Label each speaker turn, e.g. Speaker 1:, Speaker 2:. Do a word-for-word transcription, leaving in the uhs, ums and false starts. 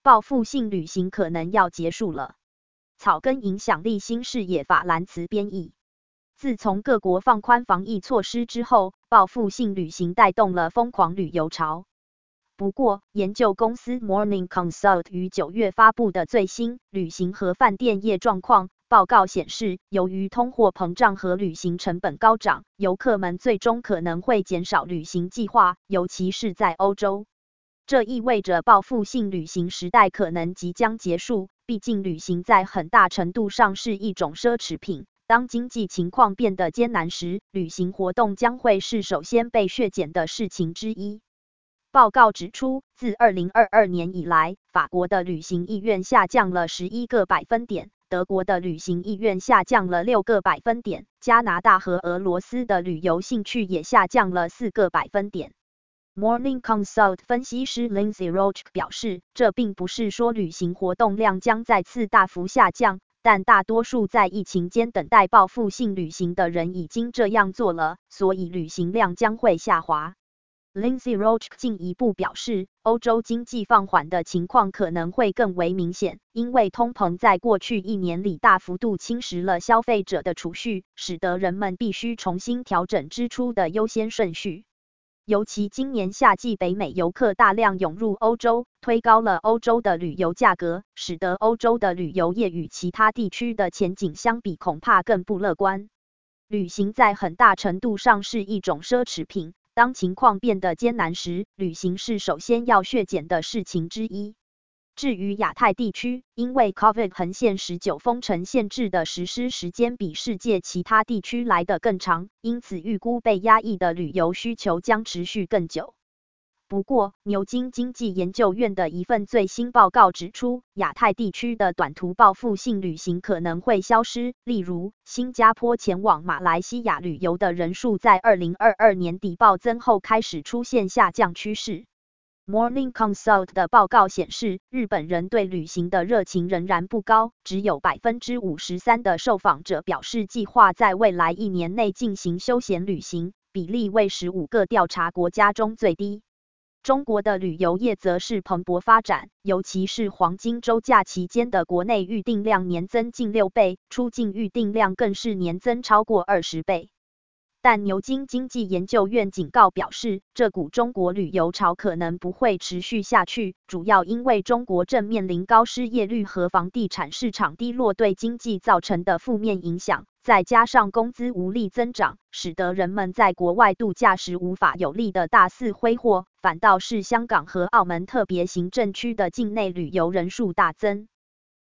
Speaker 1: 报复性旅行可能要结束了。草根影响力新视野法兰茨编译。自从各国放宽防疫措施之后，报复性旅行带动了疯狂旅游潮。不过，研究公司 Morning Consult 于九月发布的最新旅行和饭店业状况报告显示，由于通货膨胀和旅行成本高涨，游客们最终可能会减少旅行计划，尤其是在欧洲。这意味着报复性旅行时代可能即将结束，毕竟旅行在很大程度上是一种奢侈品。当经济情况变得艰难时，旅行活动将会是首先被削减的事情之一。报告指出，自二零二二年以来，法国的旅行意愿下降了十一个百分点，德国的旅行意愿下降了六个百分点，加拿大和俄罗斯的旅游兴趣也下降了四个百分点。Morning Consult 分析师 Lindsay Roach 表示，这并不是说旅行活动量将再次大幅下降，但大多数在疫情间等待报复性旅行的人已经这样做了，所以旅行量将会下滑。Lindsay Roach 进一步表示，欧洲经济放缓的情况可能会更为明显，因为通膨在过去一年里大幅度侵蚀了消费者的储蓄，使得人们必须重新调整支出的优先顺序。尤其今年夏季北美游客大量涌入欧洲，推高了欧洲的旅游价格，使得欧洲的旅游业与其他地区的前景相比恐怕更不乐观。旅行在很大程度上是一种奢侈品。当情况变得艰难时，旅行是首先要削减的事情之一。至于亚太地区，因为 COVID 横线十九封城限制的实施时间比世界其他地区来得更长，因此预估被压抑的旅游需求将持续更久。不过，牛津经济研究院的一份最新报告指出，亚太地区的短途报复性旅行可能会消失，例如，新加坡前往马来西亚旅游的人数在二零二二年底暴增后开始出现下降趋势。Morning Consult 的报告显示，日本人对旅行的热情仍然不高，只有 百分之五十三 的受访者表示计划在未来一年内进行休闲旅行，比例为十五个调查国家中最低。中国的旅游业则是蓬勃发展，尤其是黄金周假期间的国内预订量年增近六倍，出境预订量更是年增超过二十倍。但牛津经济研究院警告表示，这股中国旅游潮可能不会持续下去，主要因为中国正面临高失业率和房地产市场低落对经济造成的负面影响，再加上工资无力增长，使得人们在国外度假时无法有力的大肆挥霍，反倒是香港和澳门特别行政区的境内旅游人数大增。